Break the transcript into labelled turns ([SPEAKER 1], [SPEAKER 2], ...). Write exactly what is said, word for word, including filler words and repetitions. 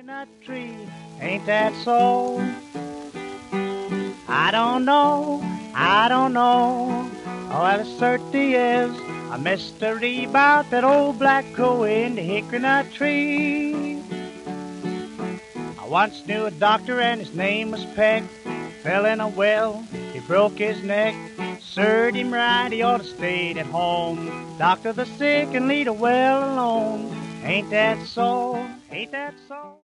[SPEAKER 1] Nut tree, ain't that so? I don't know, I don't know. Oh, well, it certainly is a mystery about that old black crow in the hickory nut tree. I once knew a doctor and his name was Peck. Fell in a well, he broke his neck. Served him right, he ought to stayed at home. Doctor the sick and lead a well alone. Ain't that so? Ain't that so?